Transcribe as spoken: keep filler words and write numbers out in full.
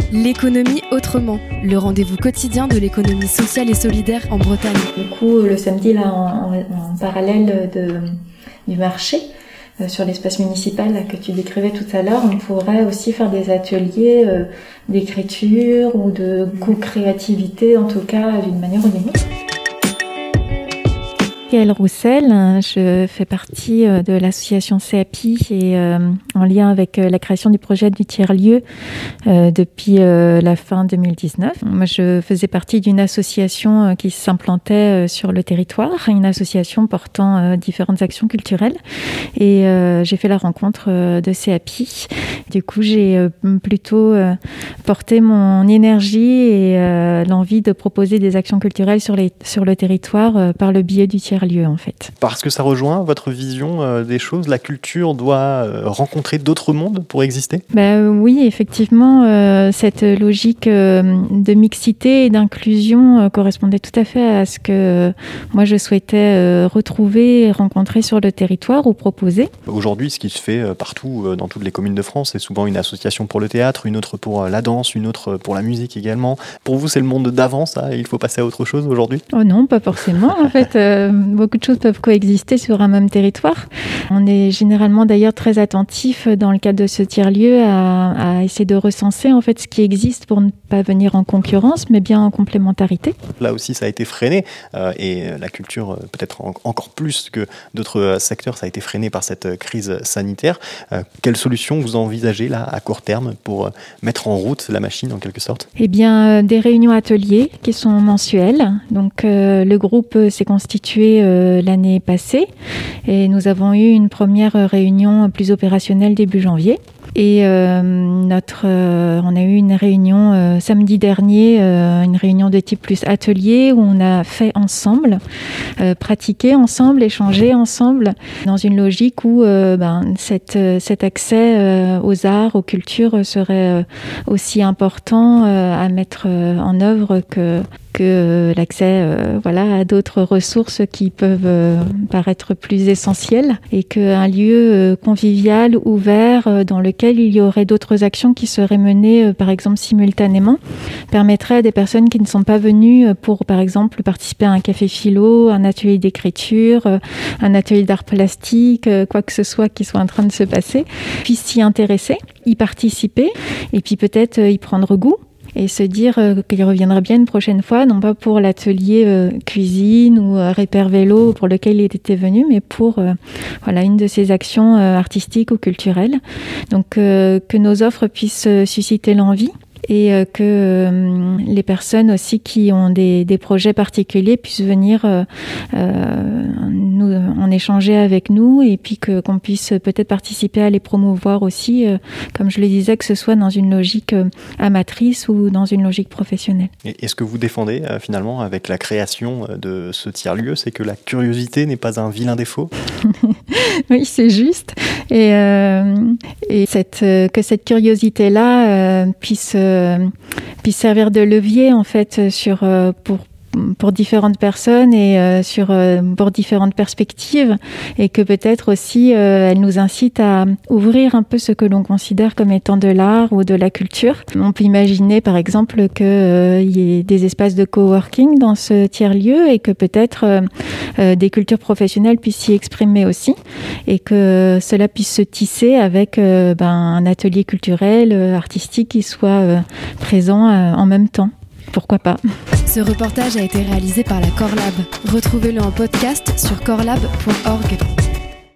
L'économie autrement, le rendez-vous quotidien de l'économie sociale et solidaire en Bretagne. Du coup, le samedi, là, en, en, en parallèle de, du marché, euh, sur l'espace municipal là, que tu décrivais tout à l'heure, on pourrait aussi faire des ateliers euh, d'écriture ou de co-créativité, en tout cas, d'une manière ou d'une autre. Gaëlle Roussel, je fais partie de l'association C A P I et euh, en lien avec la création du projet du tiers-lieu euh, depuis euh, la fin deux mille dix-neuf. Moi, je faisais partie d'une association qui s'implantait sur le territoire, une association portant euh, différentes actions culturelles et euh, j'ai fait la rencontre de C A P I. Du coup, j'ai euh, plutôt euh, porté mon énergie et euh, l'envie de proposer des actions culturelles sur, les, sur le territoire euh, par le biais du tiers lieu en fait. Parce que ça rejoint votre vision euh, des choses, la culture doit euh, rencontrer d'autres mondes pour exister ? Bah, oui, effectivement, euh, cette logique euh, de mixité et d'inclusion euh, correspondait tout à fait à ce que euh, moi je souhaitais euh, retrouver et rencontrer sur le territoire ou proposer. Aujourd'hui, ce qui se fait euh, partout euh, dans toutes les communes de France, c'est souvent une association pour le théâtre, une autre pour euh, la danse, une autre pour la musique également. Pour vous, c'est le monde d'avant, ça, et il faut passer à autre chose aujourd'hui ? Oh non, pas forcément en fait. Euh, Beaucoup de choses peuvent coexister sur un même territoire. On est généralement d'ailleurs très attentif dans le cadre de ce tiers-lieu à, à essayer de recenser en fait ce qui existe pour ne pas venir en concurrence, mais bien en complémentarité. Là aussi, ça a été freiné euh, et la culture, euh, peut-être en, encore plus que d'autres euh, secteurs, ça a été freiné par cette crise sanitaire. Euh, quelles solutions vous envisagez là à court terme pour euh, mettre en route la machine en quelque sorte ? Eh bien, euh, des réunions ateliers qui sont mensuelles. Donc, euh, le groupe s'est constitué euh, l'année passée et nous avons eu une première réunion plus opérationnelle début janvier. Et euh, notre, euh, on a eu une réunion euh, samedi dernier, euh, une réunion de type plus atelier où on a fait ensemble, euh, pratiqué ensemble, échangé ensemble, dans une logique où euh, ben, cette, cet accès euh, aux arts, aux cultures serait euh, aussi important euh, à mettre euh, en œuvre que que l'accès euh, voilà, à d'autres ressources qui peuvent euh, paraître plus essentielles et qu'un lieu euh, convivial, ouvert, euh, dans lequel il y aurait d'autres actions qui seraient menées, euh, par exemple, simultanément, permettrait à des personnes qui ne sont pas venues pour, par exemple, participer à un café philo, un atelier d'écriture, euh, un atelier d'art plastique, euh, quoi que ce soit qui soit en train de se passer, puissent s'y intéresser, y participer et puis peut-être euh, y prendre goût. Et se dire euh, qu'il reviendra bien une prochaine fois, non pas pour l'atelier euh, cuisine ou euh, repair vélo pour lequel il était venu, mais pour euh, voilà, une de ces actions euh, artistiques ou culturelles. Donc euh, que nos offres puissent euh, susciter l'envie et euh, que euh, les personnes aussi qui ont des, des projets particuliers puissent venir euh, euh, nous, en échanger avec nous et puis que, qu'on puisse peut-être participer à les promouvoir aussi, euh, comme je le disais, que ce soit dans une logique euh, amatrice ou dans une logique professionnelle. Et, et ce que vous défendez euh, finalement avec la création de ce tiers-lieu, c'est que la curiosité n'est pas un vilain défaut ? Oui, c'est juste. Et, euh, et cette, euh, que cette curiosité-là euh, puisse, euh, puisse servir de levier en fait sur, euh, pour pour différentes personnes et euh, sur euh, pour différentes perspectives et que peut-être aussi euh, elle nous incite à ouvrir un peu ce que l'on considère comme étant de l'art ou de la culture. On peut imaginer par exemple que euh, y ait des espaces de coworking dans ce tiers-lieu et que peut-être euh, euh, des cultures professionnelles puissent s'y exprimer aussi et que cela puisse se tisser avec euh, ben, un atelier culturel, euh, artistique qui soit euh, présent euh, en même temps. Pourquoi pas ? Ce reportage a été réalisé par la Corlab. Retrouvez-le en podcast sur corlab point org.